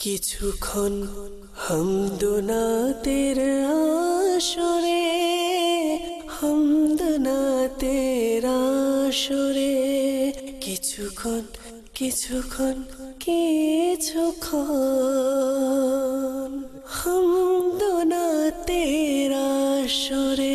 কিছুক্ষণ হামদনাতের আসরে, হামদনাতের আসরে, কিছুক্ষণ কিছুক্ষণ কিছুক্ষণ হামদনাতের আসরে।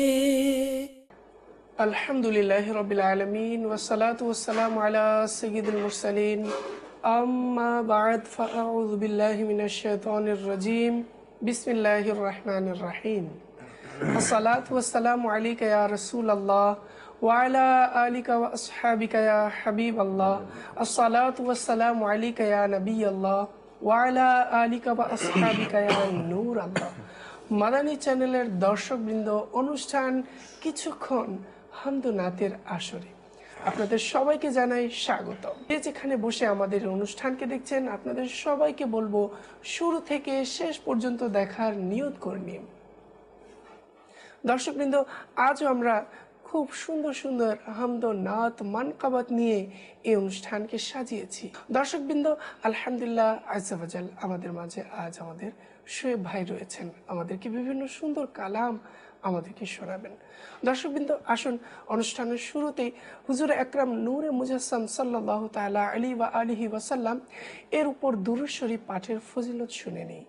আলহামদুলিল্লাহি রাব্বিল আলামিন ওয়াসসালাতু ওয়াসসালামু আলা সাইয়্যিদিল মুরসালিন আম্মা বা'দ ফাআউযু বিল্লাহি মিনাশ শাইতানির রাজীম বিসমিল্লাহির রহমানির রহিম। আসসালাতু ওয়াসসালামু আলাইকা ইয়া রাসূলাল্লাহ ওয়া আলা আলিকা ওয়া আসহাবিকা ইয়া হাবিবাল্লাহ। আসসালাতু ওয়াসসালামু আলাইকা ইয়া নবিয়াল্লাহ ওয়া আলা আলিকা ওয়া আসহাবিকা ইয়া নূরাল্লাহ। মাদানী চ্যানেলের দর্শকবৃন্দ, অনুষ্ঠান কিছুক্ষণ হামদনাতের আসরে আপনাদের সবাইকে জানাই স্বাগত। যেখানে বসে আমাদের অনুষ্ঠানকে দেখছেন, আপনাদের সবাইকে বলবো শুরু থেকে শেষ পর্যন্ত দেখার নিয়ত করে নিন। দর্শকবৃন্দ, আজও আমরা খুব সুন্দর সুন্দর হামদনাত মানকাবাত নিয়ে এই অনুষ্ঠানকে সাজিয়েছি। দর্শকবৃন্দ, আলহামদুলিল্লাহ আজ্জা ওয়াজাল আমাদের মাঝে আজ আমাদের শোয়েব ভাই রয়েছেন, আমাদেরকে বিভিন্ন সুন্দর কালাম আমাদেরকে শোনাবেন। দর্শকবৃন্দ, আসুন অনুষ্ঠানের শুরুতেই হুজুর আকরাম নূরে মুজাসসাম সাল্লাল্লাহু তাআলা আলাইহি ওয়া আলিহি ওয়াসাল্লাম এর উপর দুরূদ শরীফ পাঠের ফজিলত শুনে নেই।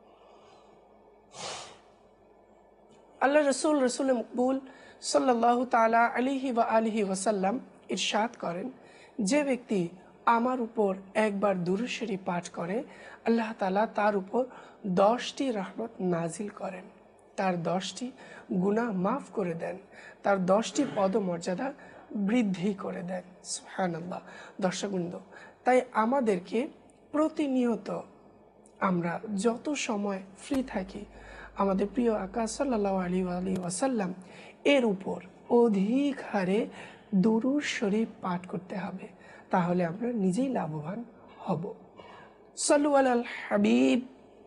আল্লাহ রসুল মকবুল সাল্লাল্লাহু তাআলা আলাইহি ওয়া আলিহি ওয়াসাল্লাম ইরশাদ করেন, যে ব্যক্তি আমার উপর একবার দুরূদ শরীফ পাঠ করে, আল্লাহ তাআলা তার উপর 10টি রহমত নাজিল করেন, তার 10টি গুনাহ মাফ করে দেন, তার 10টি পদমর্যাদা বৃদ্ধি করে দেন। সুবহানাল্লাহ। দর্শকবৃন্দ, তাই আমাদেরকে প্রতিনিয়ত আমরা যত সময় ফ্রি থাকি আমাদের প্রিয় আকা সাল্লাল্লাহু আলাইহি ওয়াসাল্লাম এর উপর অধিক হারে দুরূদ শরীফ পাঠ করতে হবে, তাহলে আমরা নিজেই লাভবান হব। সাল্লু আলাল হাবিব।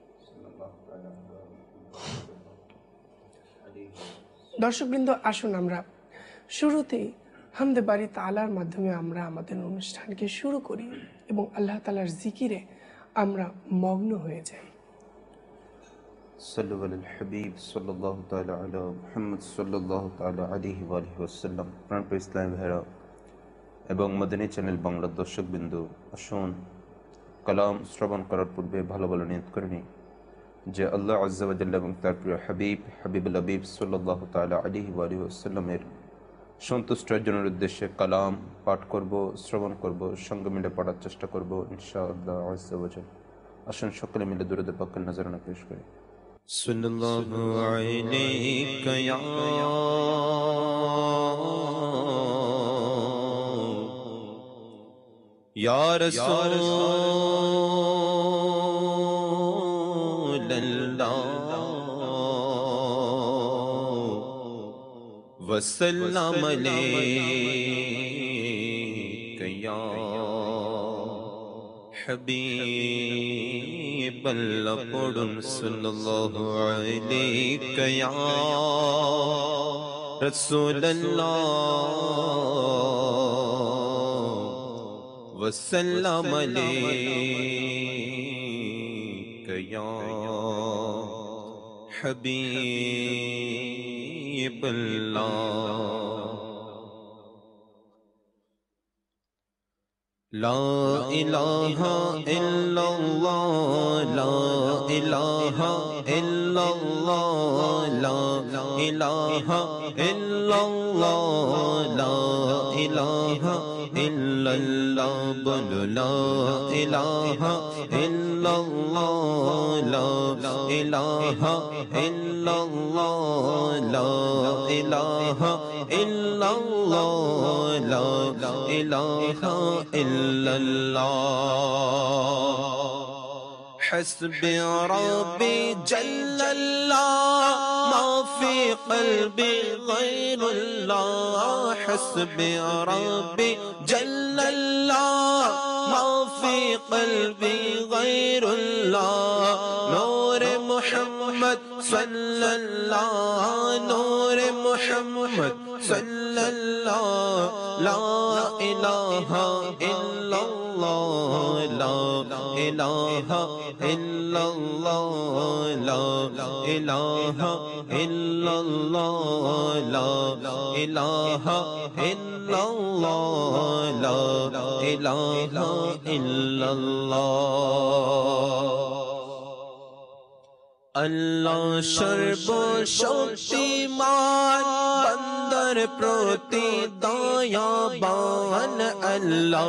দর্শকবৃন্দ, আসুন আমরা শুরুতেই হামদে বারি তাআলার মাধ্যমে আমরা আমাদের অনুষ্ঠানকে শুরু করি এবং আল্লাহ তাআলার জিকিরে আমরা মগ্ন হয়ে যাই। সাল্লু আলাল হাবিব সাল্লাল্লাহু তাআলা আলা মুহাম্মদ সাল্লাল্লাহু তাআলা আলাইহি ওয়া আলিহি ওয়াসাল্লাম। প্রাণপ্রিয় ইসলামী ভাইরা এবং মাদানী চ্যানেল বাংলার দর্শকবৃন্দ, আসুন কালাম শ্রবণ করার পূর্বে ভালো ভালো নিয়ত করে নিই যে আল্লাহ আজ্জা ওয়া জাল্লা এবং তার প্রিয় হাবিবুল হাবিব সাল্লাল্লাহু তাআলা আলাইহি ওয়া আলিহি ওয়াসাল্লামের সন্তুষ্ট অর্জনের উদ্দেশ্যে কালাম পাঠ করব, শ্রবণ করব, সঙ্গে মিলে পড়ার চেষ্টা করব ইনশাআল্লাহ আজ্জা ওয়া জাল্লা। আসুন সকলে মিলে দুরূদ পাক নজরানা পেশ করি। সাল্লাল্লাহু আলাইকা ইয়া রাসূলাল্লাহ ওয়া সাল্লাম আলাইকা ইয়া হাবিবাল্লাহ। পড়ুন সাল্লাল্লাহু আলাইকা ইয়া রাসূলাল্লাহ ওয়া সাল্লাম আলাইকা ইয়া হাবিবাল্লাহ। লা ইলাহা ইল্লাল্লাহ, লা ইলাহা ইল্লাল্লাহ, লা ইলাহা ইল্লাল্লাহ, লা ইলাহা ইল্লাল্লাহ। বলো লা ইলাহা ইল্লাল্লাহ, লা ইলাহা ইল্লাল্লাহ, লা ইলাহা ইল্লাল্লাহ, লা ইলাহা ইল্লাল্লাহ। حسبي ربي جل الله ما في قلبي غير الله. حسبي ربي جل الله ما في قلبي غير الله. نور محمد صلى الله، نور محمد صلى الله. لا إله إلا الله، لا إله إلا الله لا إله إلا الله لا إله إلا الله لا إله إلا الله আল্লাহ সর্বশক্তিমান বান্দার প্রতি দয়াবান আল্লাহ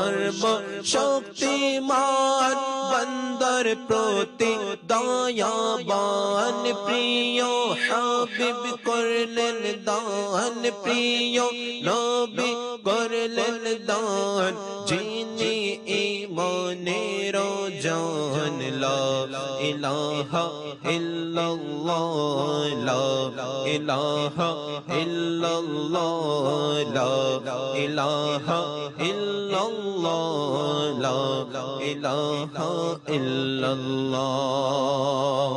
সর্বশক্তিমান বান্দার প্রতি দয়াবান প্রিয় হাবিব করলেন দান প্রিয় নবী করলেন দান যিনি ঈমানের জান লা ইলাহা ইল্লাল্লাহ লা ইলাহা ইল্লাল্লাহ লা ইলাহা ইল্লাল্লাহ লা ইলাহা ইল্লাল্লাহ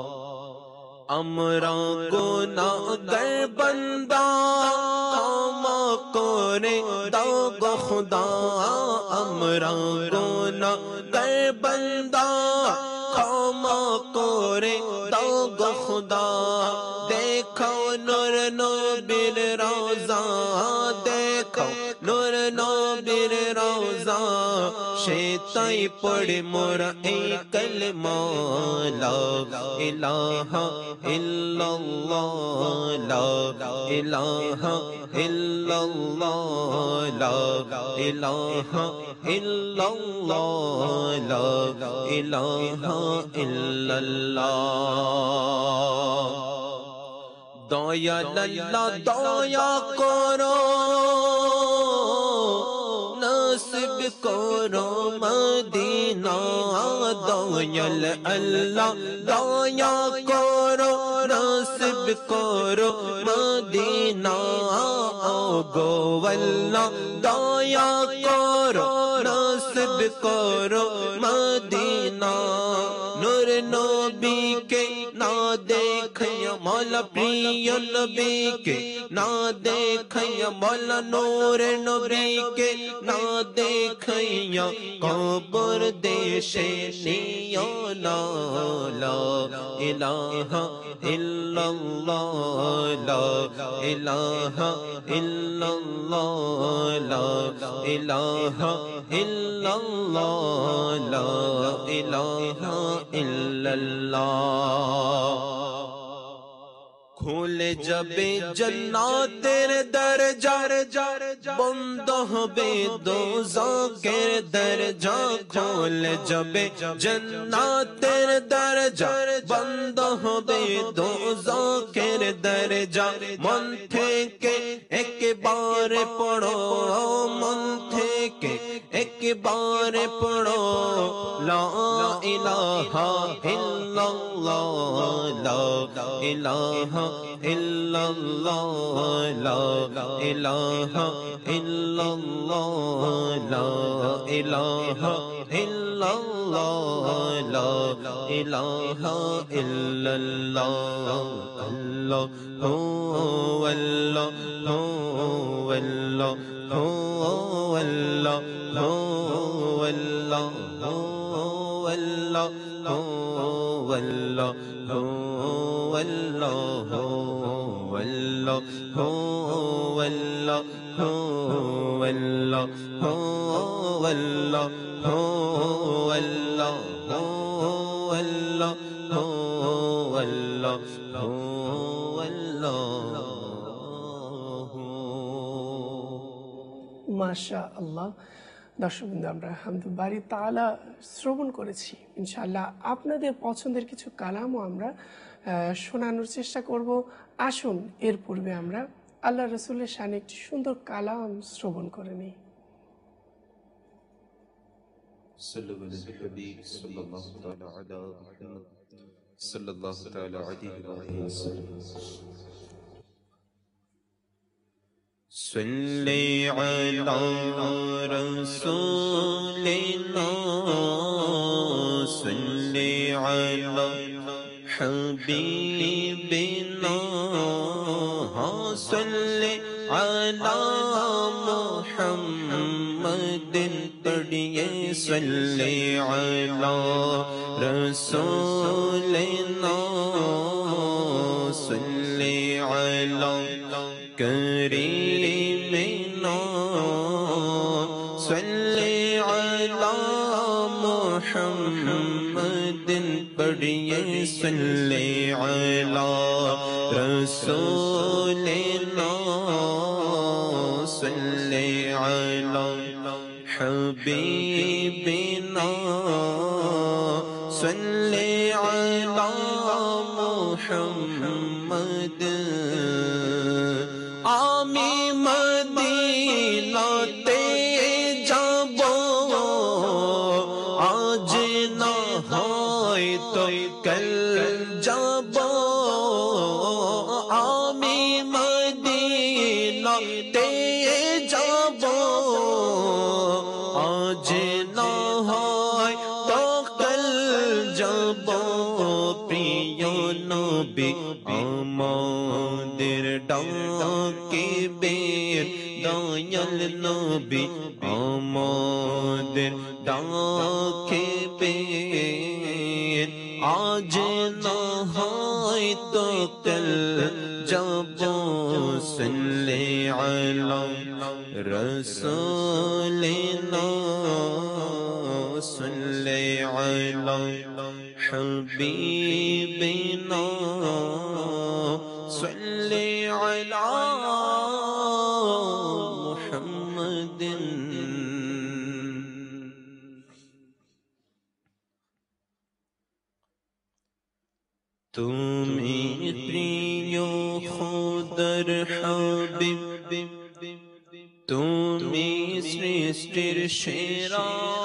আমরা গুনাহগার বান্দা ক্ষমা করে দাও গো খোদা আমরা গুনাহগার বান্দা ক্ষমা করে দাও গো খোদা দেখো নূর নবীর রওজা দেখো নূর নবীর রওজা সেটাই পড়ে মোরা এই কলমা লা ইলাহা ইল্লাল্লাহ লা ইলাহা ইল্লাল্লাহ লা ইলাহা ইল্লাল্লাহ লা ইলাহা ইল্লাল্লাহ দয়াল আল্লাহ দয়া করো নসিব করো মদিনা দয়াল আল্লাহ দয়া করো নসিব করো মদিনা গো আল্লাহ দয়া করো নসিব করো মদিনা নূর নবী কে না देखिया मौला प्रिय नबी के ना देखिया मौला नूर नबी के ना देखिया कब्र देशे निया ला इलाहा इल्लल्लाह ला इलाहा इल्लल्लाह ला इलाहा इल्लल्लाह ला इलाहा इल्लल्लाह খুলে যাবে জান্নাতের দরজা বন্ধ হবে দোজখের দরজা খুলে যাবে জান্নাতের দরজা বন্ধ হবে দোজখের দরজা মন থেকে একবারে পড়ো মন থেকে একবারে পড়ো লা ইলাহা ইল্লাল্লাহ লা ইলাহা ইল্লাল্লাহ লা ইলাহা ইল্লাল্লাহ লা ইলাহা ইল্লাল্লাহ লা ইলাহা ইল্লাল্লাহ আল্লাহু আল্লাহু আল্লাহু আল্লাহু আল্লাহু আল্লাহু আল্লাহু মাশা আল্লাহ দর্শকবৃন্দ আমরা হামদুল বারি তাআলা শ্রবণ করেছি ইনশাআল্লাহ আপনাদের পছন্দের কিছু কালামও আমরা শোনানোর চেষ্টা করব আসুন এর পূর্বে আমরা আল্লাহ রাসূলের শানে একটি সুন্দর কালাম শ্রবণ করে নিই সাল্লাল্লাহু তাআলা আলাইহি ওয়াসাল্লাম صلی علی رسولنا صلی علی حبیبنا صلی علی محمد پڑھیے صلی علی رسولنا صلی علی کریمنا صلی علی محمد پڑھیے صلی علی رسولنا صلی علی حبیبنا صلی علی محمد আমি মদিনাতে যাব আজ না হয় তো কাল যাব আমি মদিনাতে যাব আজ না হয় তো কাল যাব প্রিয় নবী আমাদের ডাকে বের দয়াল নবী আমাদের ডাকে বের আজ না হয় তো কাল যাব সাল্লি আলা রাসূলিনা সাল্লি আলা حبيبنا صل على محمد তুমি প্রিয় খোদার হাবিব তুমি সৃষ্টির সেরা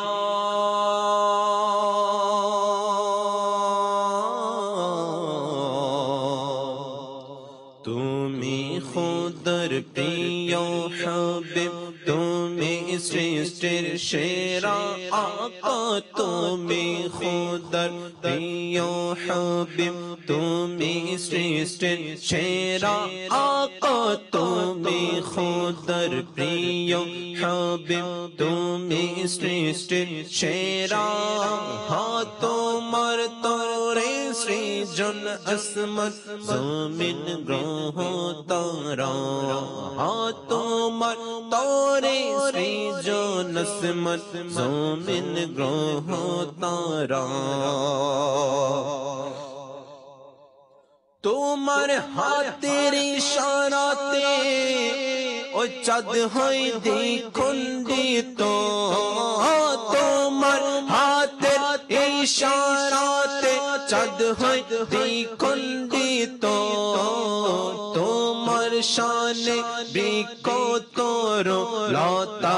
তুমি খোদার প্রিয় হাবিব তুমি সৃষ্টির সেরা আকা তুমি খোদার প্রিয় হাবিব তুমি সৃষ্টির সেরা আকা তুমি খোদার প্রিয় হাবিব তুমি সৃষ্টির সেরা হা তোমার তোরে সৃজন আসমান জমিন গ্রহ তারা হা তোমার তোরে সৃজন আসমান জমিন গ্রহ তারা তোমার হাতের ইশারাতে ও চাঁদ হয় দ্বিখণ্ডিত তোমার হাতের ইশারাতে চাঁদ হয় দ্বিখণ্ডিত তোমার শানে বৃক্ষ তোর লতা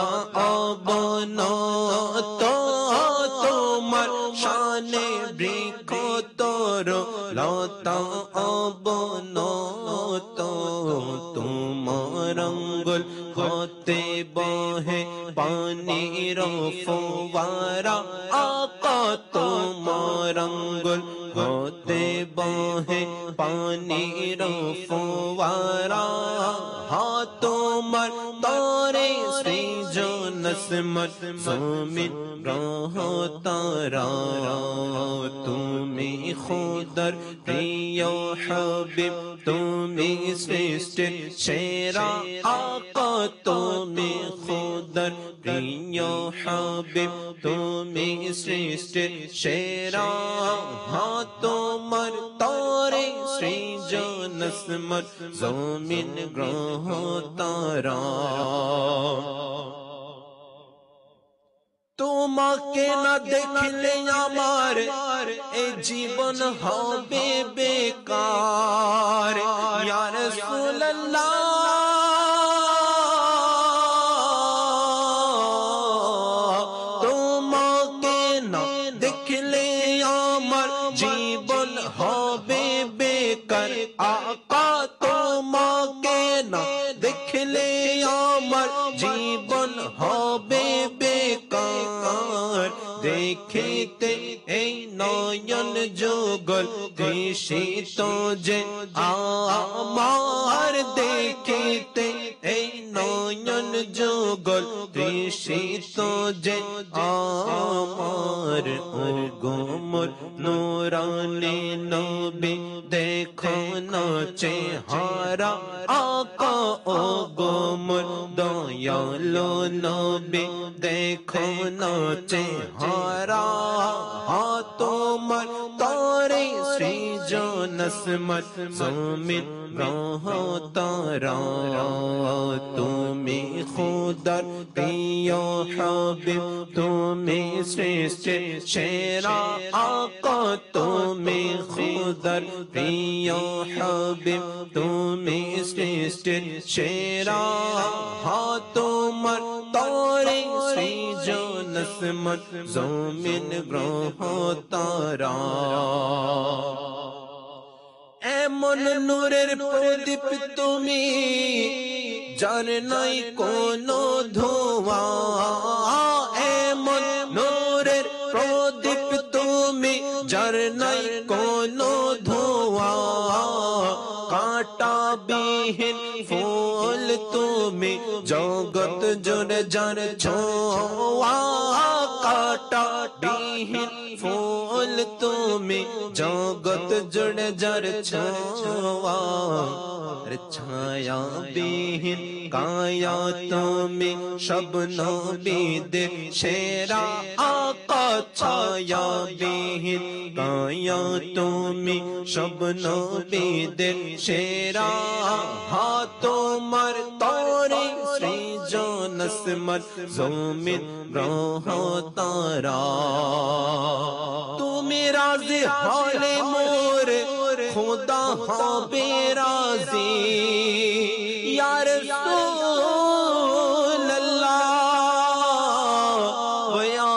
অবনত তোমার শানে বৃক্ষ তোর লতা অবনত তোমার আঙ্গুল হতে বহে পানির ফোয়ারা আকা তোমার আঙ্গুল হতে বহে পানির ফোয়ারা হা তোমার তরে সৃজন আসমান জমিন গ্রহ তারা তুমি খোদার প্রিয় হাবিব তুমি সৃষ্টির সেরা আকা তুমি খোদার প্রিয় হাবিব তুমি সৃষ্টির সেরা হা তোমার তরে সৃজন আসমান জমিন গ্রহ তারা তোমাকে না দেখলে আমার এই জীবন হবে বেকার ইয়া রাসূলুল্লাহ তোমাকে না দেখলে আমার জীবন হবে বেকার আকা তোমাকে না দেখলে আমার জীবন হবে বেকার দেখিতে এই নয়ন যুগল তৃষিত যে আমার দেখিতে এই নয়ন যুগল তৃষিত যে আমার ও গোমর নূরানি নবী দেখো না চেহারা আকা ও গোমর দয়ালো নবী দেখো না চেহারা তোমার তারে সৃজন আসমান জমিন গ্রহ তারা তুমি খুদার প্রিয় হাবিব তুমি শ্রেষ্ঠ সেরা আকা তুমি খুদার প্রিয় হাবিব তুমি শ্রেষ্ঠ সেরা তোমার তারে সৃজন আসমান জমিন গ্রহ তারা এমন নূরের প্রদীপ তুমি যার নাই কোনো ধোঁয়া এমন নূরের প্রদীপ তুমি যার নাই কোনো ধোঁয়া কাঁটা বিহীন ফুল তুমি জগৎ জুড়ে যার ছোঁয়া কাঁটা বিহীন ফুল তুমি জগৎ জুড়ে যার ছোঁয়া ছায়া বিহীন কায়া তুমি সব নবীদের সেরা আকা ছায়া বিহীন কায়া তুমি সব নবীদের সেরা তোমার তরে সৃজন আসমান জমিন গ্রহ তারা তুমি রাজি হলে মোর খুদা হবে রাজি ইয়া রাসূলুল্লাহ ইয়া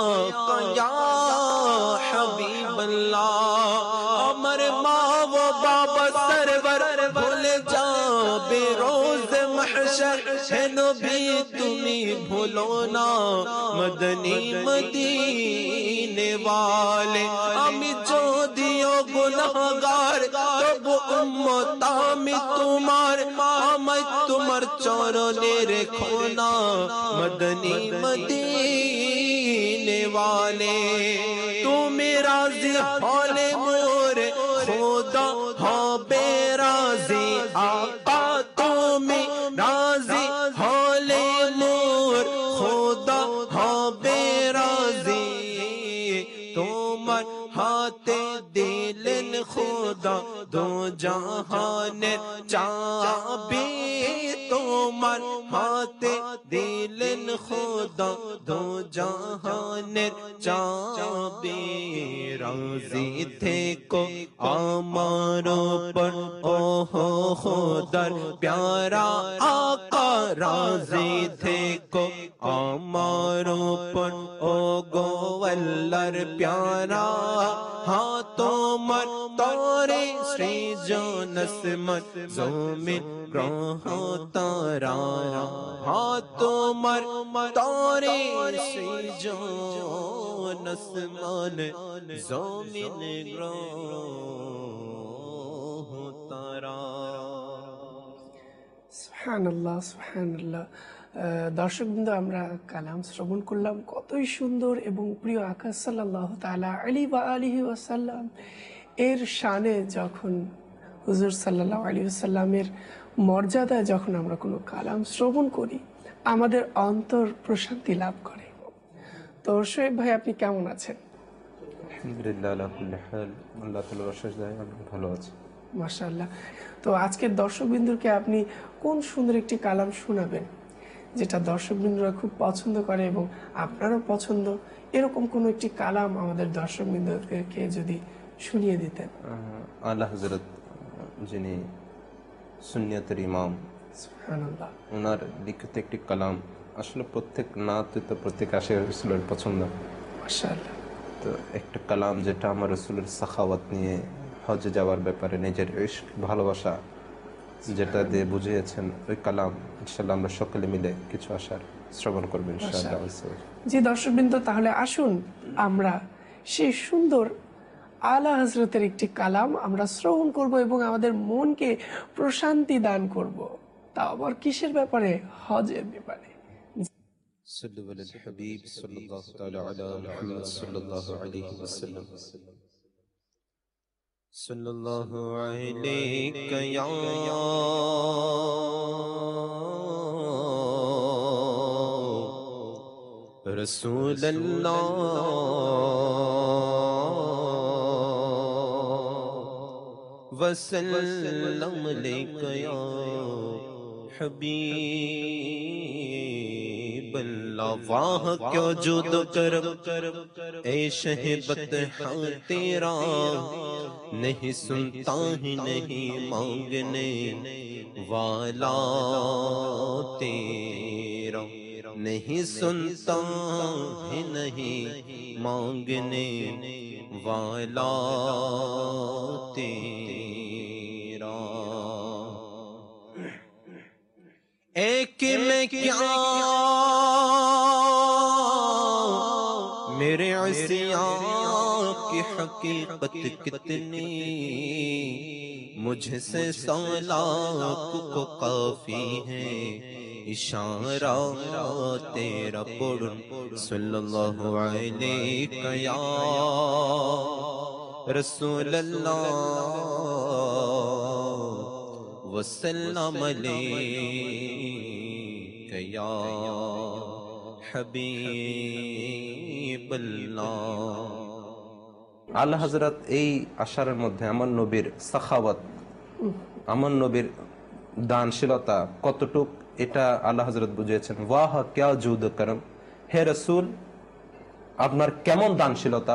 হাবিবাল্লাহ আমার মা ও বাবা সরবর ভুলে যাবে রোজ mahshar হে নবী তুমি ভুলো না মদনী মদিনে वाले আমি যদিও গুনাহগার তবু উম্মত আমি তোমার আমায় তোমার চরণে রেখো না মদনী মদিনে वाले তুমি রাজি হলে মোরে খোদা হবে রাজি আকা তুমি রাজি হলে মোর খোদা হবে রাজি তোমার হাতে দিলেন খোদা দো জাহানের চাবি তোমার হাতে দিলেন খোদা দো জাহানের চাবি রাজি থেকো আমার উপর ওহো খোদার প্যারা আকা রাজি থেকো আমার উপর ও গো আল্লাহর প্যারা তোমার তরে সৃজন আসমান জমিন গ্রহ তারা তোমার তরে সৃজন আসমান জমিন গ্রহ তারা সুবহানাল্লাহ সুবহানাল্লাহ। দর্শকবৃন্দ, আমরা কালাম শ্রবণ করলাম, কতই সুন্দর এবং প্রিয় আকা সাল্লাল্লাহু তাআলা আলাইহি ওয়াসাল্লাম এর শানে যখন হুজুর সাল্লাল্লাহু আলাইহি ওয়াসাল্লামের মর্যাদায় যখন আমরা কোনো কালাম শ্রবণ করি আমাদের অন্তর প্রশান্তি লাভ করে। তো শোয়েব ভাই, আপনি কেমন আছেন? আলহামদুলিল্লাহ আলা কুল্লি হাল, আল্লাহ তাআলার অশেষ দয়ায় আমি ভালো আছি। মাশাআল্লাহ। তো আজকের দর্শকবৃন্দকে আপনি কোন সুন্দর একটি কালাম শোনাবেন যেটা দর্শকবৃন্দরা খুব পছন্দ করে এবং আপনারও পছন্দ, এরকম কোন একটি কালাম আমাদের দর্শকবৃন্দকে যদি শুনিয়ে দিতেন? আলা হযরত যিনি সুন্নিয়তের ইমাম, সুবহানাল্লাহ, ওনার লিখিত একটি কালাম। আসলে প্রত্যেক নাত তো প্রত্যেক আশিকের রাসূলের পছন্দ। মাশাআল্লাহ। তো একটা কালাম যেটা আমার রাসূলের সাখাওয়াত নিয়ে, হজে যাওয়ার ব্যাপারে নিজের ইশক ভালোবাসা যেটা দিয়ে বুঝিয়েছেন, ওই কালাম ইনশাআল্লাহ আমরা সকলে মিলে কিছু আশার শ্রবণ করবেন ইনশাআল্লাহ। জি দর্শকবৃন্দ, তাহলে আসুন আমরা সেই সুন্দর আলা হযরতের একটি কালাম আমরা শ্রবণ করব এবং আমাদের মনকে প্রশান্তি দান করব। তা আবার কিসের ব্যাপারে? হজের ব্যাপারে। صلوا على الحبيب صلى الله تعالى على محمد صلى الله عليه وسلم صلى الله عليك يا رسول الله وسلم عليك يا حبيب اللہ واہ کیوں جود کرم اے شہبت ہاں تیرا نہیں سنتا ہی نہیں مانگنے والا تیرا نہیں سنتا ہی نہیں مانگنے والا تیرا ایک میں کیا میرے عصیان کی حقیقت کتنی مجھ سے سولاک کو کافی ہے اشارہ تیرا پڑھن صلی اللہ علیہ یا رسول اللہ وسلم علیک یا حبیب اللہ আল্লাহ হযরত এই আশারের মধ্যে আমার নবীর সাখাওয়াত, আমার নবীর দানশীলতা কতটুক এটা আল্লাহ হযরত বুঝিয়েছেন। ওয়াহ ক্যা জুদ করম, হে রাসূল আপনার কেমন দানশীলতা,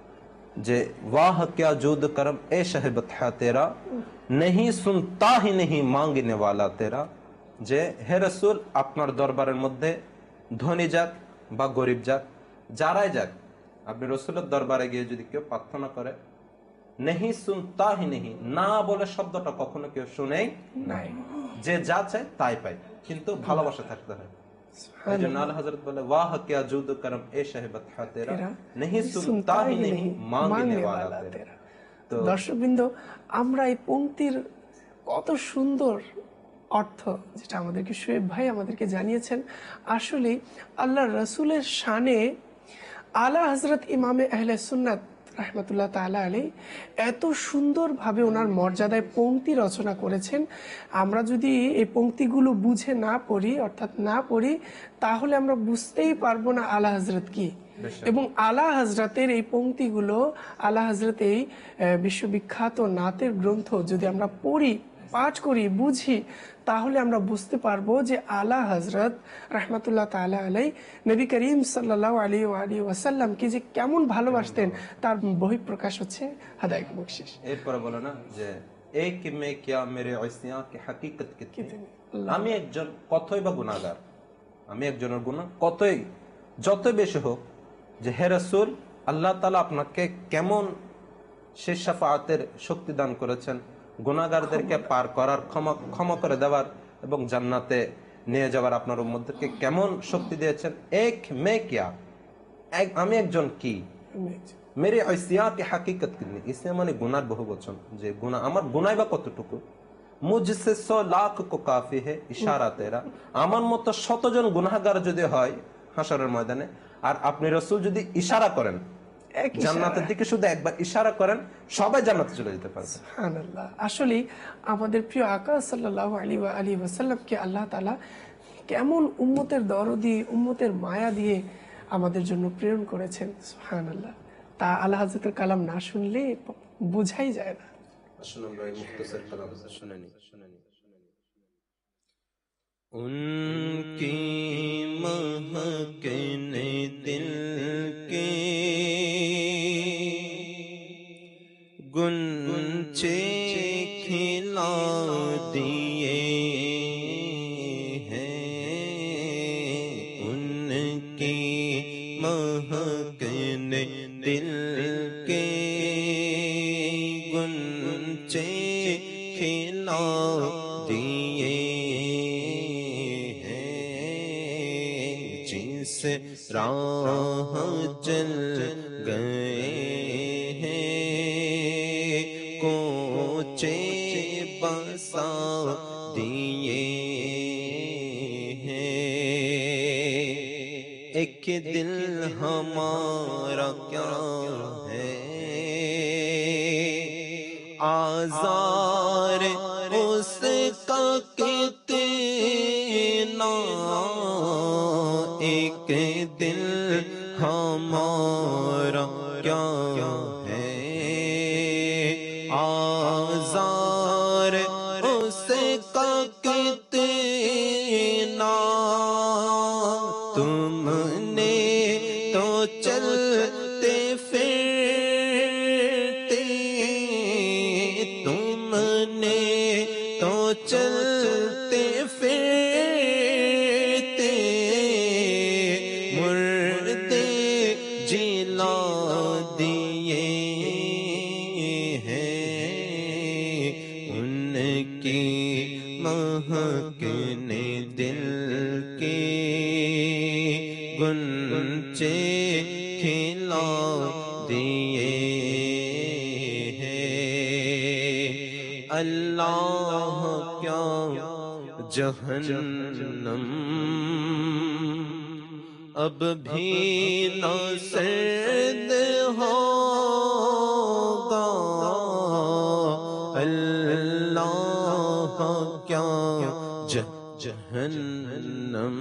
যে वाह क्या जूद करम ए शहबत है तेरा नहीं सुनता ही नहीं मांगने वाला तेरा, যে হে রাসূল আপনার দরবারের মধ্যে ধনী যাক বা গরিব যাক যারাই যাক, আপনি রাসূলের দরবারে গিয়ে যদি কেউ প্রার্থনা করে नहीं सुनता ही नहीं, না বলে শব্দটা কখনো কেউ শুনেই নাই, যে যা চায় তাই পায়, কিন্তু ভালোবাসা থাকতে হয়। এইজন্য আল্লাহ হযরত বলে वाह क्या जूद करम ए शहबत है तेरा नहीं सुनता ही नहीं मांगने वाला तेरा। তো দর্শকবৃন্দ, আমরা এই পংক্তির কত সুন্দর অর্থ যেটা আমাদেরকে শোয়েব ভাই আমাদেরকে জানিয়েছেন, আসলে আল্লাহ রসুলের শানে আলা হযরত ইমামে আহলে সুন্নাত রাহমাতুল্লাহ তাআলা আলাইহি এত সুন্দরভাবে ওনার মর্যাদায় পংক্তি রচনা করেছেন। আমরা যদি এই পংক্তিগুলো বুঝে না পড়ি, অর্থাৎ না পড়ি, তাহলে আমরা বুঝতেই পারবো না আলা হযরত কি। এবং আলা হযরতের এই পংক্তিগুলো, আলা হযরত এই বিশ্ববিখ্যাত নাতের গ্রন্থ যদি আমরা পড়ি, পাঠ করি, বুঝি, তাহলে আমরা বুঝতে পারবো যে আলা হযরত রাহমাতুল্লাহ তাআলা আলাইহি নবী করিম সাল্লাল্লাহু আলাইহি ওয়াসাল্লামকে যে কেমন ভালোবাসতেন তার বহিঃপ্রকাশ হচ্ছে হাদায়াত বখশিশ। এরপরে বলো না যে এক মে কিয়া মেরে ইসিয়া কি হাকিকত কিতনি, আমি একজন কতই বা গুনাহগার, আমি একজনের গুনাহ কতই যত বেশি হোক, যে হে রাসূল আল্লাহ তাআলা আপনাকে কেমন সে শাফাআতের শক্তি দান করেছেন, গুনাহগারদেরকে পার করার, ক্ষমা করে দেওয়ার এবং জান্নাতে নিয়ে যাওয়ার আপনার উম্মতদেরকে কেমন শক্তি দিয়েছেন। এক মে কিয়া, আমি একজন কি, মেরে ইসিয়া কি হাকিকত কিতনি, ইসিয়া মানে গুনার বহু বচন, যে গুনাহ আমার গুনাহ বা কতটুকু, মুঝসে 100 লাখ কো কাফি হে ইশারা তেরা, আমার মতো 100 জন গুনাহগার যদি হয় হাশরের ময়দানে, আর আপনি রাসূল যদি ইশারা করেন জান্নাতের দিকে, শুধু একবার ইশারা করেন সবাই জান্নাতে চলে যেতে পারবে। সুবহানাল্লাহ। আসলে আমাদের প্রিয় আকা সাল্লাল্লাহু আলাইহি ওয়াসাল্লামকে আল্লাহ তাআলা কেমন উম্মতের দরদি, উম্মতের মায়া দিয়ে আমাদের জন্য প্রেরণ করেছেন। সুবহানাল্লাহ। তা আল্লাহ হযরতের কালাম না শুনলে বোঝাই যায় না। আসুন আমরা এই মুখতাসার কালাম শুনে নিই। उनकी महकने दिल के गुंचे खिला दिए हैं, उनकी महकने दिल के गुंचे खिला दिए से राह चल गए हैं, कोचे बसा दिए کہ دل ہمارا کیا ہے، آزار اس کا کتنا، ایک دل ہمارا کیا ہے، آزار اس کا کتنا، تم نے تو چلتے پھرتے، تم نے تو چلتے پھرتے مردے جلا دیے ہیں، ان کی مہک نے دل کے گنچے کھلا دیے ہیں، اللہ کیا جہنم اب بھی نہ سرد ہوگا، اللہ کیا جہنم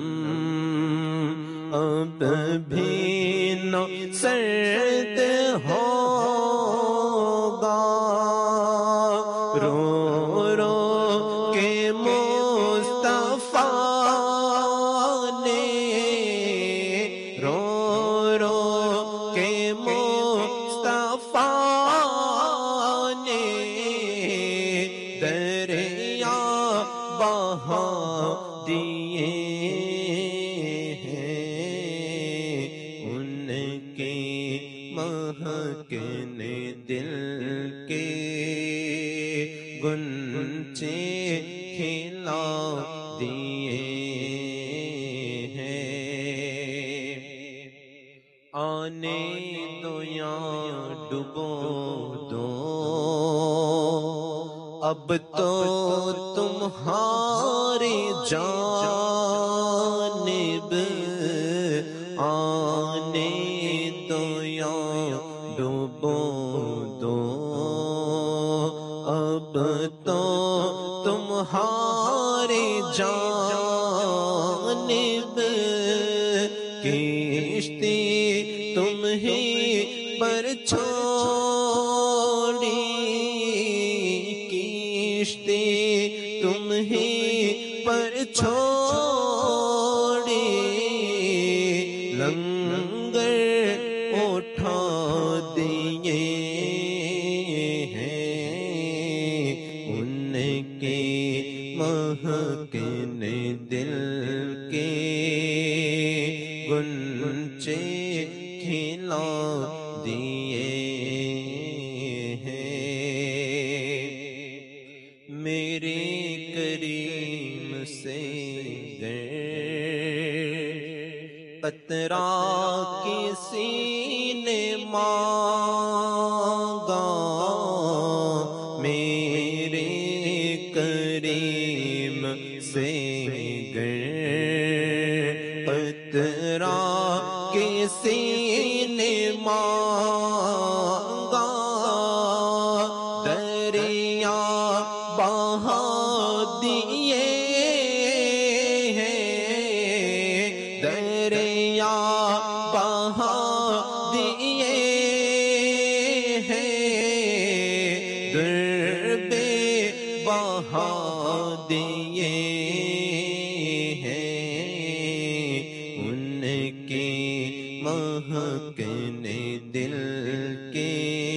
اب بھی نہ سرد ہوگا، رو رو کے مصطفیٰ نے، رو رو کے مصطفیٰ نے دریا بہا دیے ہیں، ان کے مہک نے دل کے گنچے کھلا دیے ہیں، آنے دو یا ڈبو دو، اب تو تمہاری جانب آنے دو یا ڈبو دو، اب تو تمہاری جانب کشتی تم ہی پر چھوڑی، کشتی تم ہی پر چھوڑی، لنگر اٹھا دیے ہیں، ان کے مہک نے دل کے گنچے کھلا دیے ہیں، میرے کریم سے قطرہ کسی نے مانگا، میرے کریم سے قطرہ کسی نے مانگا، دریا بہا دیے ہیں، دریا بہا دیے ہیں، دربے بہا دیے ہیں، ان کی مہک نے دل کے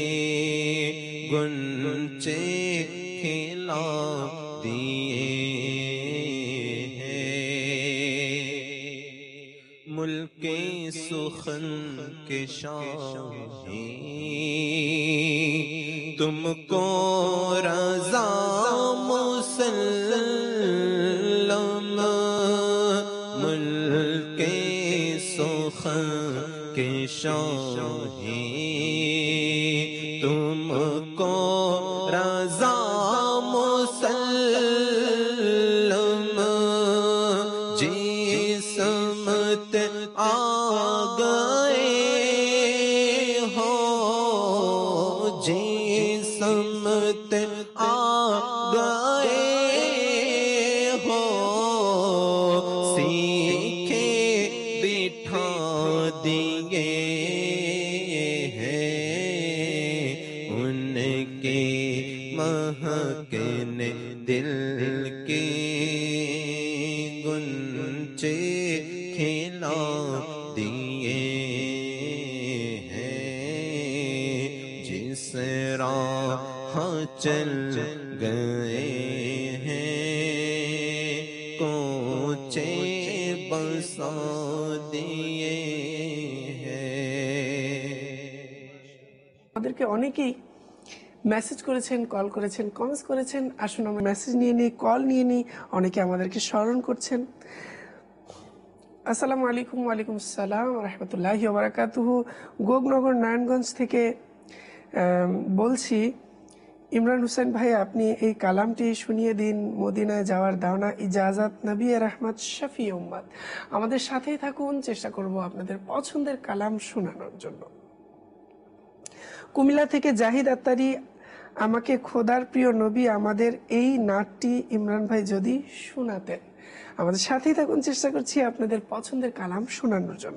گنچے کھلا دیے ہیں، ملک سخن کے شاہی تم کو رضا مسلم، ملک سخن کے شاہی تم کو رضا مسلم، جی سمت समत आ गए हो, सीखे बिठा दिए हैं, उनके महकने दिल के गुंचे खिला दिए हैं, जिस राह चल गए हैं, कोचे बसा दिए हैं। আমাদেরকে অনেকেই মেসেজ করেছেন, কল করেছেন, কমেন্টস করেছেন। আসুন আমরা মেসেজ নিয়ে নিই, কল নিয়ে নিই। অনেকে আমাদেরকে স্মরণ করছেন। আসসালামু আলাইকুম। ওয়ালাইকুম আসসালাম রহমতুল্লাহি ওয়া বারাকাতুহু। গোগনগর নারায়ণগঞ্জ থেকে বলছি, ইমরান হোসেন ভাই, আপনি এই কালামটি শুনিয়ে দিন। মদিনায় যাওয়ার দাওনা, ইজাজাত, নবী রহমত, শফি উম্মত। আমাদের সাথেই থাকুন, চেষ্টা করব আপনাদের পছন্দের কালাম শোনানোর জন্য। কুমিল্লা থেকে জাহিদ আত্তারি, আমাকে খোদার প্রিয় নবী আমাদের এই নাটটি ইমরান ভাই যদি শোনাতেন। আমাদের সাথেই থাকুন, চেষ্টা করছি আপনাদের পছন্দের কালাম শোনানোর জন্য।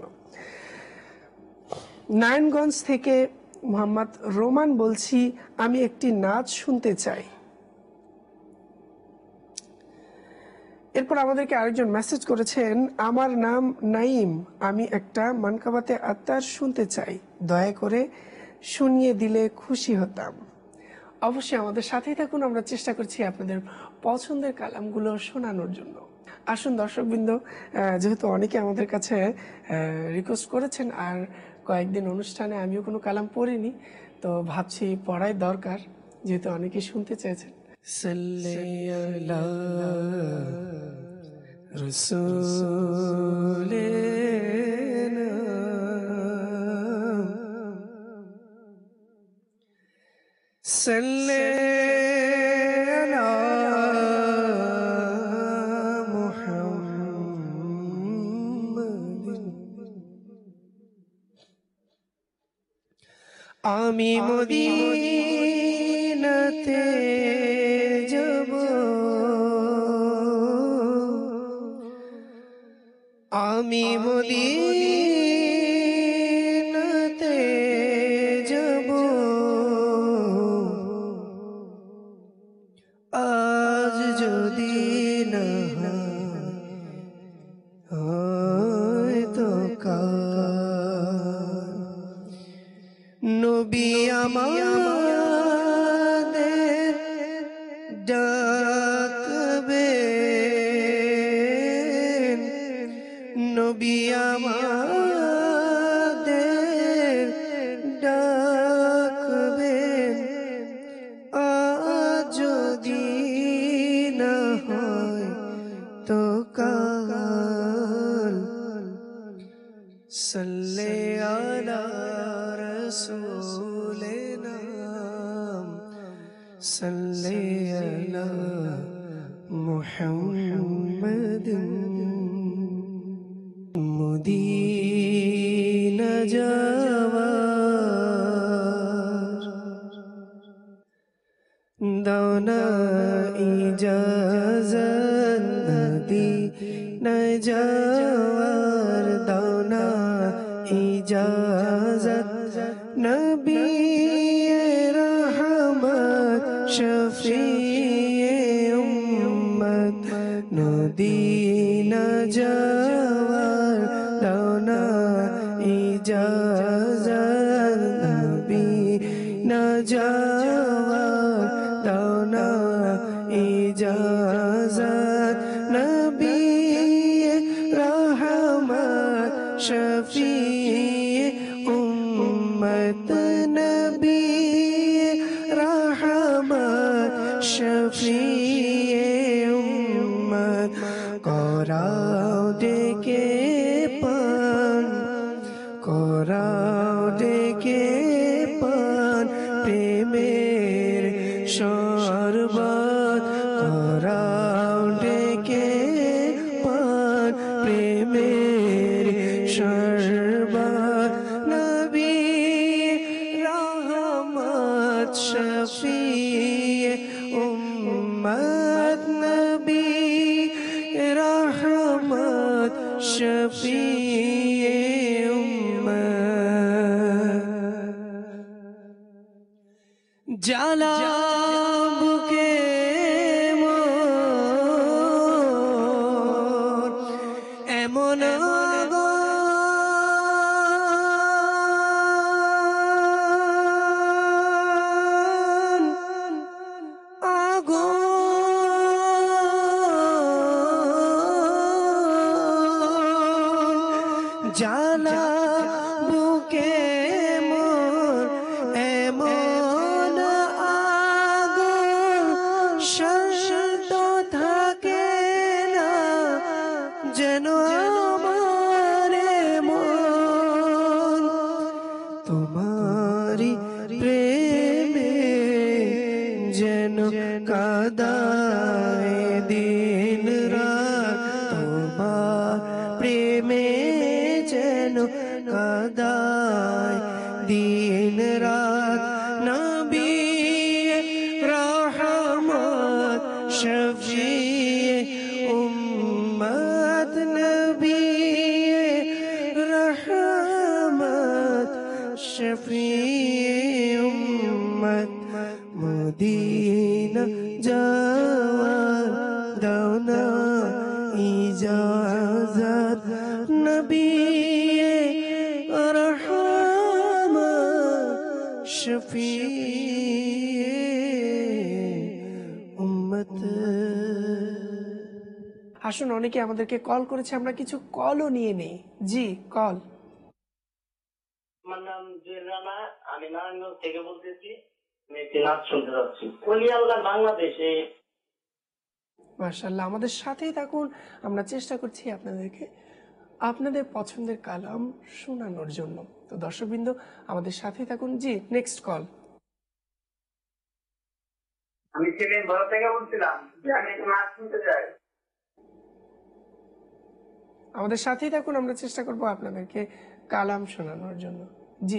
নারায়ণগঞ্জ থেকে মোহাম্মদ রোমান বলছি, আমি একটি নাচ শুনতে চাই। এরপর আমাদেরকে আরেকজন মেসেজ করেছেন, আমার নাম নাইম, আমি একটা মানকাবাতে আত্মার শুনতে চাই, দয়া করে শুনিয়ে দিলে খুশি হতাম। অবশ্যই আমাদের সাথেই থাকুন, আমরা চেষ্টা করছি আপনাদের পছন্দের কালামগুলো শোনানোর জন্য। আসুন দর্শকবৃন্দ, যেহেতু অনেকে আমাদের কাছে রিকোয়েস্ট করেছেন, আর কয়েকদিন অনুষ্ঠানে আমিও কোনো কালাম পড়িনি, তো ভাবছি পড়াই দরকার, যেহেতু অনেকেই শুনতে চেয়েছেন। আমি মদিনাতে যাব, আমি মদিনাতে যাব, আজ যদি না হয় তো কাল, নবী আমাদের ডাকবেন, নবী আমাদের ডাকবেন, আজ যদি না হয় তো কাল, সাল্লে আলা রসুলিনা, সাল্লে আলা মুহাম্মাদিন। মদিনা যাওয়ার দাওনা ইজাজত, মদিনা যাওয়ার দাওনা ইজাজত, নবী রহমত, শফিয়ে উম্মত, মদিনা যাওয়ার দাওনা ইজাজত, নবী না যাওয়ার দাওনা ইজাজত, নবী রহমত, শফিয়ে উম্মত, নবী রহমত, শফিয়ে উম্মত। করাও ডেকে পান, করাও ডেকে পান, প্রেমের শরবত, করাও ডেকে পান, প্রেমের শরবত, নবী রহমত, শফিয়ে উম্মত নবী রহমত শফিয়ে উম্মত জালা বুকে মোর এমন জালা বুকে মোর এমন আগুন শান্ত থাকে না যেন আমার মন তোমারি প্রেমে যেন কাদায় দিন রাত তোমার প্রেমে যেন কাদায় দিন রাত নবী রহমত শফিয়ে উম্মত নবী রহমত শফিয়ে উম্মত মদিনা যাওয়ার দাওনা ইজাজত নবী রহমত শফিয়ে উম্মত। আসুন, অনেকে আমাদেরকে কল করেছে, আমরা কিছু কলও নিয়ে নেই। জি, কল। আমার নাম জুয়েল রানা, আমি নারায়ণগঞ্জ থেকে বলতেছি। আমি একটি নাচ শুনতে যাচ্ছি, অলি আল্লাহ বাংলাদেশে। মাশাআল্লাহ, আমাদের সাথেই থাকুন, আমরা চেষ্টা করছি আপনাদেরকে আপনাদের পছন্দের কালাম শোনানোর জন্য। তো দর্শকবৃন্দ, আমাদের সাথেই থাকুন। জি, নেক্সট কল। আমি সেদিন ঘর থেকে বলছিলাম যে আমি একটু নাচ শুনতে চাই। আমাদের সাথেই থাকুন, আমরা চেষ্টা করব আপনাদেরকে কালাম শোনানোর জন্য। জি,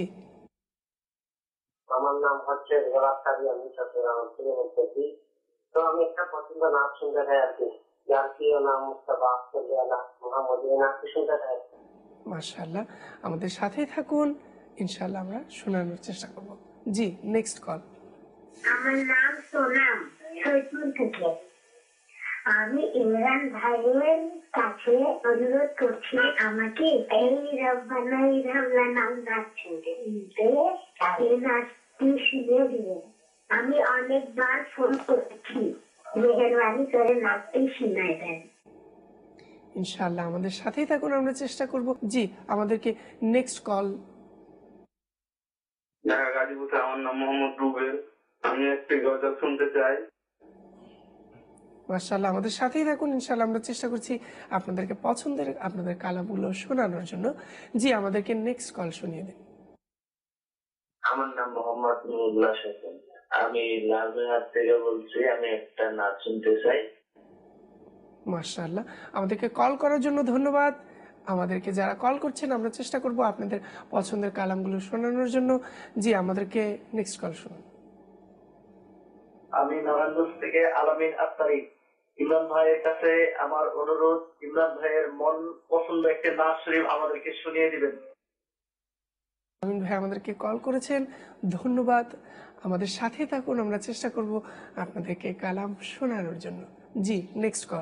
আমার নাম হচ্ছে গোলাপ কাজী, আমি চট্টগ্রাম থেকে বলতেছি। তো আমি একটা পছন্দ নাচ শুনতে চাই আর কি, যার কি নাম মুস্তাফা সাল্লাল্লাহু মুহাম্মদ, এই নাচটি শুনতে চাই। মাশাআল্লাহ, আমাদের সাথেই থাকুন, ইনশাআল্লাহ আমরা শোনানোর চেষ্টা করব। জি, নেক্সট কল। আমার নাম সোনাম, সৈয়দপুর থেকে। আমি ইমরান ভাইয়ের কাছে অনুরোধ করছি আমাকে এই রব্বানা নাম নাচ শুনতে এই নাচটি শিখিয়ে দিবেন। আমি অনেকবার ফোন করেছি, মেহেরবানি করে নাচটি শিখাই দেন। ইনশাআল্লাহ আমাদের সাথেই থাকুন, আমরা চেষ্টা করব। জি, আমাদেরকে নেক্সট কল। ঢাকা গাজীপুর থেকে, আমার নাম মোহাম্মদ রুবেল, আমি একটি গজল শুনতে চাই। মাশাআল্লাহ, আমাদের সাথেই থাকুন, ইনশাআল্লাহ আমরা চেষ্টা করছি আপনাদেরকে পছন্দের আপনাদের কালামগুলো শোনানোর জন্য। জি, আমাদেরকে নেক্সট কল শুনিয়ে দিন। আমার নাম মোহাম্মদ নুরুল্লাহ হোসেন, আমি লালবাগ থেকে বলছি। আমি একটা নাচ শুনতে চাই। মাশাআল্লাহ, আমাদেরকে কল করার জন্য ধন্যবাদ। আমাদেরকে যারা কল করছেন, আমরা চেষ্টা করব আপনাদের পছন্দের কালামগুলো শোনানোর জন্য। জি, আমাদেরকে নেক্সট কল শুনুন। আমি নারায়ণগঞ্জ থেকে আলামিন আক্তারি। ইমরান ভাইয়ের কাছে আমার অনুরোধ, ইমরান ভাইয়ের মন পছন্দ একটি নাচ শরীফ আমাদেরকে শুনিয়ে দিবেন। আমিন ভাই আমাদেরকে কল করেছেন, ধন্যবাদ। আমাদের সাথে থাকুন, আমরা চেষ্টা করব আপনাদেরকে কালাম শোনানোর জন্য। জি, নেক্সট কল।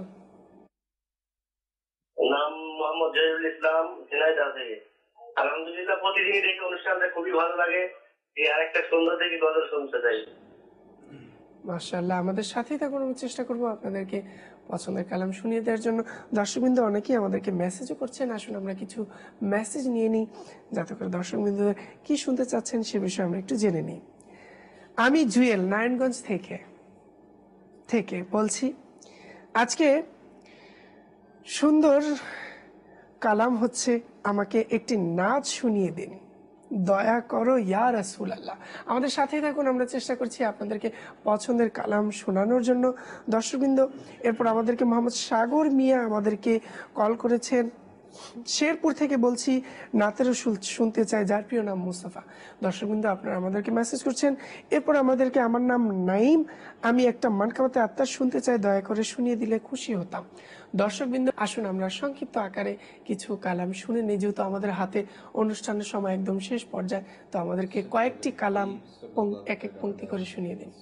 নাম মোহাম্মদ জহিরুল ইসলাম, ঝিনাইদহ থেকে। আলহামদুলিল্লাহ, প্রতিদিন এই অনুষ্ঠানটা খুবই ভালো লাগে। এই আরেকটা সুন্দর থেকে গজল শুনতে চাই। মাশাআল্লাহ, আমাদের সাথেই থাকুন, আমি চেষ্টা করব আপনাদেরকে পছন্দের কালাম শুনিয়ে দেওয়ার জন্য। দর্শকবৃন্দ অনেকেই আমাদেরকে মেসেজও করছেন, আসুন আমরা কিছু মেসেজ নিয়ে নিই, যাতে করে দর্শকবৃন্দদের কি শুনতে চাচ্ছেন সে বিষয়ে আমরা একটু জেনে নিই। আমি জুয়েল নারায়ণগঞ্জ থেকে বলছি, আজকে সুন্দর কালাম হচ্ছে, আমাকে একটি নাচ শুনিয়ে দিন, দয়া করো ইয়া রাসূলুল্লাহ। আমাদের সাথেই থাকুন, আমরা চেষ্টা করছি আপনাদেরকে পছন্দের কালাম শোনানোর জন্য। দর্শকবৃন্দ, এরপর আমাদেরকে মোহাম্মদ সাগর মিয়া আমাদেরকে কল করেছেন। শেরপুর থেকে বলছি নাতের শুনতে চাই, যার প্রিয় নাম মুস্তাফা। দর্শকবৃন্দ, আপনারা আমাদেরকে মেসেজ করছেন। এরপর আমাদেরকে আমার নাম নাইম, আমি একটা মানকাবাতে আত্মার শুনতে চাই, দয়া করে শুনিয়ে দিলে খুশি হতাম। দর্শকবৃন্দ, আসুন আমরা সংক্ষিপ্ত আকারে কিছু কালাম শুনে নিই, যেহেতু আমাদের হাতে অনুষ্ঠানের সময় একদম শেষ পর্যায়ে, তো আমাদেরকে কয়েকটি কালাম এক এক পংক্তি করে শুনিয়ে দিন।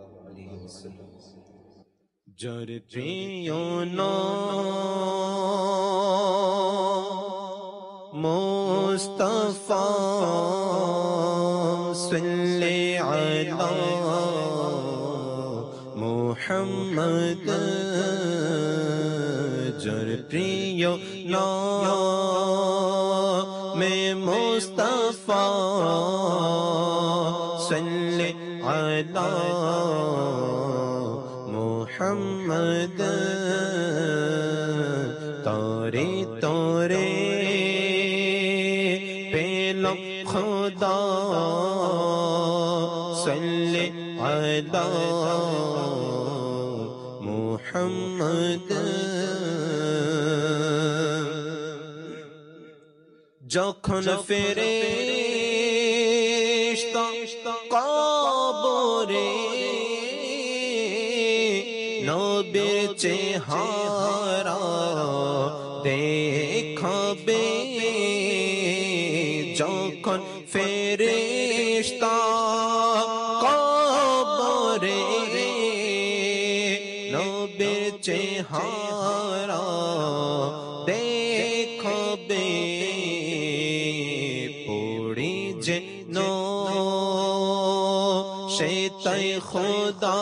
যার প্রিয় নাম মুস্তাফা সাল্লি আলা মুহাম্মদ, যার প্রিয় নাম মুস্তাফা সাল্লি আলা মুহাম্মদ, তারে তারে পেলাম খুদা সাল্লি আলা মুহাম্মদ। যখন ফেরেশতা কবরে নবীর চেহারা দেখাবে, যখন ফেরেশতা কবরে নবীর চেহারা দেখাবে, পড়ি যে সে তাই খোদা,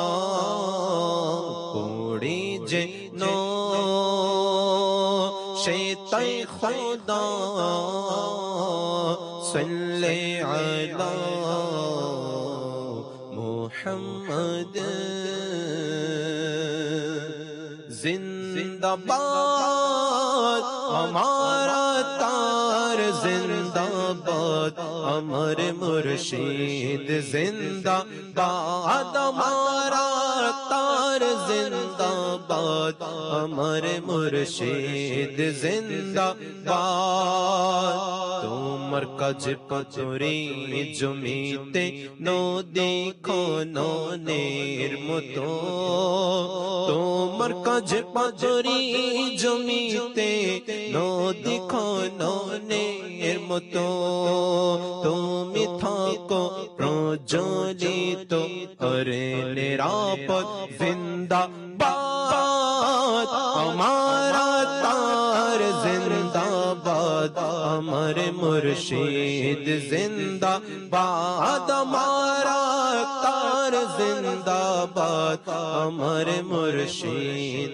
পড়ি যে সে তাই খোদা সাল্লি আলা মুহাম্মদ। জিন্দাবাদ हमारा तार, जिंदाबाद अमर मुर्शिद, जिंदाबाद हमारा तार, जिंदाबाद अमर मुर्शिद, जिंदाबाद। তোমার কাজ পাথরে জমিতে নদী খননের মতো, তোমার কাজ পাথরে জমিতে নদী খননের মতো, তুমি থাকো প্রজ্বলিত করে নিরাপদ, জিন্দাবাদ हमारा तार, जिंदाबाद अमर मुर्शिद, जिंदाबाद हमारा तार, जिंदाबाद अमर मुर्शिद,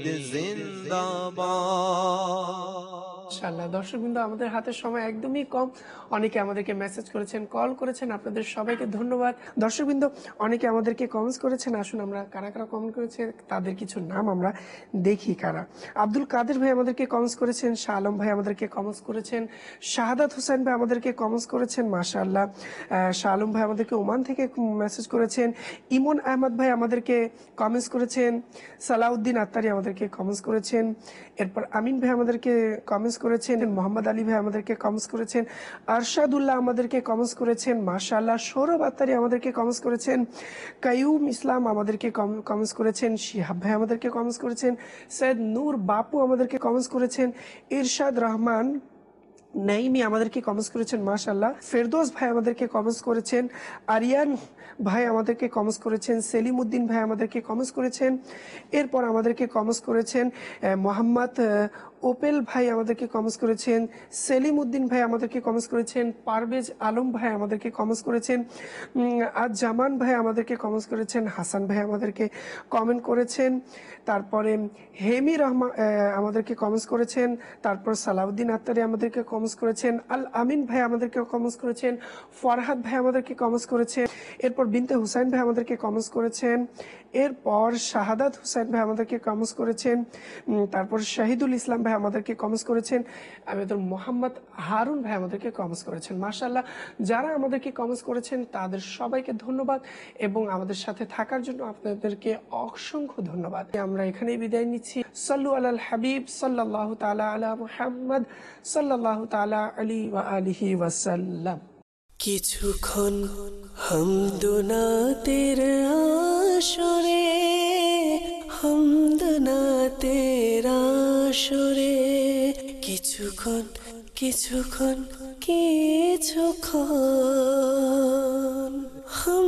जिंदाबाद। ইনশাআল্লাহ। দর্শকবৃন্দ, আমাদের হাতে সময় একদমই কম। অনেকে আমাদেরকে মেসেজ করেছেন, কল করেছেন, আপনাদের সবাইকে ধন্যবাদ। দর্শকবৃন্দ, অনেকে আমাদেরকে কমেন্টস করেছেন, আসুন আমরা কারা কারা কমেন্ট করেছে তাদের কিছু নাম আমরা দেখি কারা। আব্দুল কাদের ভাই আমাদেরকে কমেন্টস করেছেন, শাহ আলম ভাই আমাদেরকে কমেন্টস করেছেন, শাহাদাত হোসেন ভাই আমাদেরকে কমেন্টস করেছেন, মাশাআল্লাহ। শাহ আলম ভাই আমাদেরকে ওমান থেকে মেসেজ করেছেন, ইমন আহমদ ভাই আমাদেরকে কমেন্টস করেছেন, সালাউদ্দিন আত্তারি আমাদেরকে কমেন্টস করেছেন, এরপর আমিন ভাই আমাদেরকে কমেন্টস করেছেন, মোহাম্মদ আলী ভাই আমাদেরকে কমেন্টস করেছেন, আরশাদুল্লাহ আমাদেরকে কমেন্টস করেছেন, মাশাআল্লাহ। সৌরভ আত্তারি আমাদেরকে কমেন্টস করেছেন, কাইয়ুম ইসলাম আমাদেরকে কমেন্টস করেছেন, শিহাব ভাই আমাদেরকে কমেন্টস করেছেন, সৈয়দ নূর বাপু আমাদেরকে কমেন্টস করেছেন, ইরশাদ রহমান নাইমি আমাদেরকে কমেন্টস করেছেন, মাশাআল্লাহ। ফেরদৌস ভাই আমাদেরকে কমেন্টস করেছেন, আরিয়ান ভাই আমাদেরকে কমেন্টস করেছেন, সেলিম উদ্দিন ভাই আমাদেরকে কমেন্টস করেছেন, এরপর আমাদেরকে কমেন্টস করেছেন মোহাম্মদ ওপেল ভাই আমাদেরকে কমেন্টস করেছেন, সেলিম উদ্দিন ভাই আমাদেরকে কমেন্টস করেছেন, পারভেজ আলম ভাই আমাদেরকে কমেন্টস করেছেন, আজ জামান ভাই আমাদেরকে কমেন্টস করেছেন, হাসান ভাই আমাদেরকে কমেন্ট করেছেন, তারপরে হেমি রহমান আমাদেরকে কমেন্টস করেছেন, তারপর সালাউদ্দিন আত্তারি আমাদেরকে কমেন্টস করেছেন, আল আমিন ভাই আমাদেরকে কমেন্টস করেছেন, ফরহাদ ভাই আমাদেরকে কমেন্টস করেছেন, এরপর বিনতে হুসাইন ভাই আমাদেরকে কমেন্টস করেছেন, এরপর শাহাদাত হুসাইন ভাই আমাদেরকে কমেন্টস করেছেন, তারপর শাহিদুল ইসলাম ভাই আমাদেরকে কমেন্টস করেছেন, আমাদের মোহাম্মদ হারুন ভাই আমাদেরকে কমেন্টস করেছেন। মাশাআল্লাহ, যারা আমাদেরকে কমেন্টস করেছেন তাদের সবাইকে ধন্যবাদ এবং আমাদের সাথে থাকার জন্য আপনাদেরকে অসংখ্য ধন্যবাদ। আমরা এখানেই বিদায় নিচ্ছি। সাল্লু আলাল হাবিব সাল্লাল্লাহু তাআলা আলা মুহাম্মদ সাল্লাল্লাহু তাআলা আলাইহি ওয়া আলিহি ওয়াসাল্লাম। কিছুক্ষণ হামদুনাতের আসরে, হামদুনাতের আসরে, কিছুক্ষণ কিছুক্ষণ কিছুক্ষণ